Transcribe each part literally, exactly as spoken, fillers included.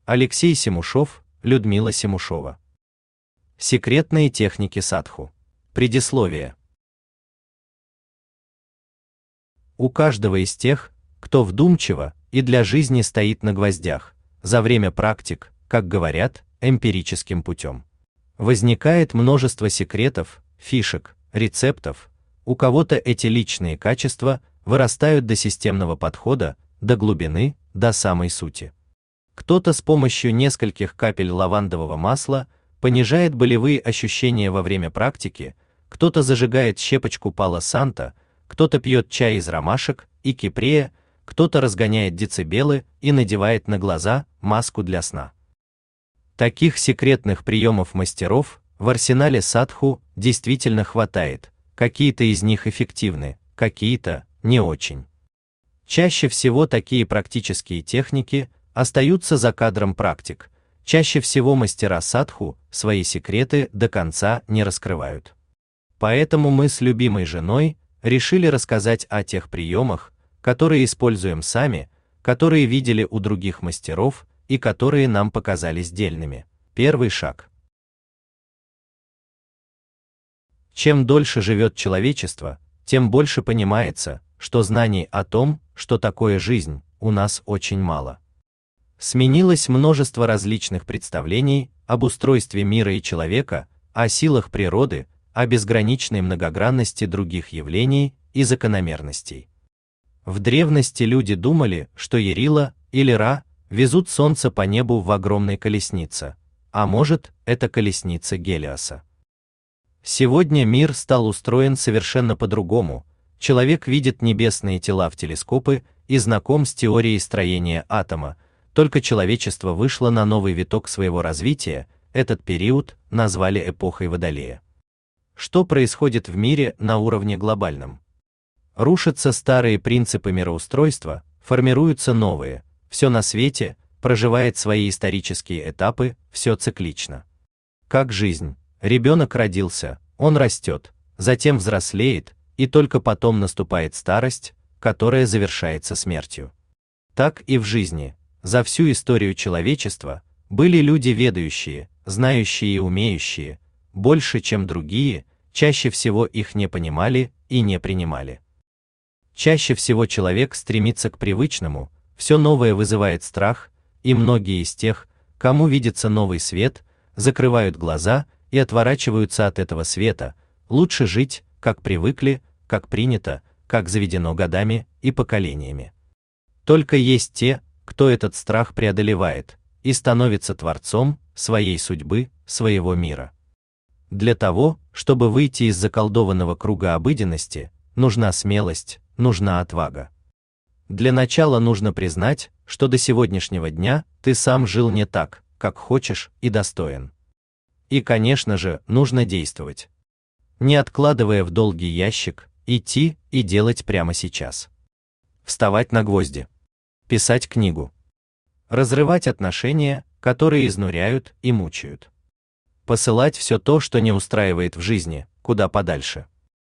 Алексей Семушов, Людмила Семушова. Секретные техники садху. Предисловие. У каждого из тех, кто вдумчиво и для жизни стоит на гвоздях, за время практик, как говорят, эмпирическим путем, возникает множество секретов, фишек, рецептов. У кого-то эти личные качества вырастают до системного подхода, до глубины, до самой сути. Кто-то с помощью нескольких капель лавандового масла понижает болевые ощущения во время практики, кто-то зажигает щепочку пало санто, кто-то пьет чай из ромашек и кипрея, кто-то разгоняет децибелы и надевает на глаза маску для сна. Таких секретных приемов мастеров в арсенале садху действительно хватает, какие-то из них эффективны, какие-то не очень. Чаще всего такие практические техники остаются за кадром практик, чаще всего мастера садху свои секреты до конца не раскрывают. Поэтому мы с любимой женой решили рассказать о тех приемах, которые используем сами, которые видели у других мастеров и которые нам показались дельными. Первый шаг. Чем дольше живет человечество, тем больше понимается, что знаний о том, что такое жизнь, у нас очень мало. Сменилось множество различных представлений об устройстве мира и человека, о силах природы, о безграничной многогранности других явлений и закономерностей. В древности люди думали, что Ярила или Ра везут солнце по небу в огромной колеснице, а может, это колесница Гелиоса. Сегодня мир стал устроен совершенно по-другому. Человек видит небесные тела в телескопы и знаком с теорией строения атома. Только человечество вышло на новый виток своего развития, этот период назвали эпохой Водолея. Что происходит в мире на уровне глобальном? Рушатся старые принципы мироустройства, формируются новые, все на свете проживает свои исторические этапы, все циклично. Как жизнь, ребенок родился, он растет, затем взрослеет, и только потом наступает старость, которая завершается смертью. Так и в жизни. За всю историю человечества были люди ведающие, знающие и умеющие, больше, чем другие, чаще всего их не понимали и не принимали. Чаще всего человек стремится к привычному, все новое вызывает страх, и многие из тех, кому видится новый свет, закрывают глаза и отворачиваются от этого света. Лучше жить, как привыкли, как принято, как заведено годами и поколениями. Только есть те, кто этот страх преодолевает и становится творцом своей судьбы, своего мира. Для того, чтобы выйти из заколдованного круга обыденности, нужна смелость, нужна отвага. Для начала нужно признать, что до сегодняшнего дня ты сам жил не так, как хочешь и достоин. И, конечно же, нужно действовать. Не откладывая в долгий ящик, идти и делать прямо сейчас. Вставать на гвозди. Писать книгу. Разрывать отношения, которые изнуряют и мучают. Посылать все то, что не устраивает в жизни, куда подальше.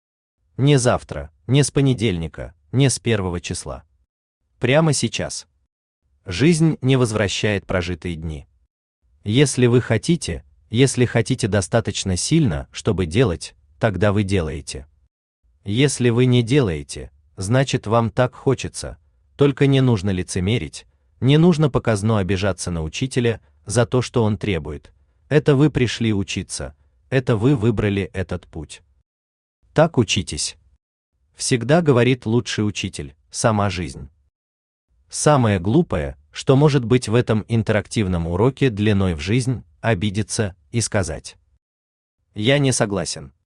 Не завтра, не с понедельника, не с первого числа. Прямо сейчас. Жизнь не возвращает прожитые дни. Если вы хотите, если хотите достаточно сильно, чтобы делать, тогда вы делаете. Если вы не делаете, значит вам так хочется, только не нужно лицемерить, не нужно показно обижаться на учителя за то, что он требует. Это вы пришли учиться, это вы выбрали этот путь. Так учитесь. Всегда говорит лучший учитель, сама жизнь. Самое глупое, что может быть в этом интерактивном уроке длиной в жизнь, обидеться и сказать: «Я не согласен».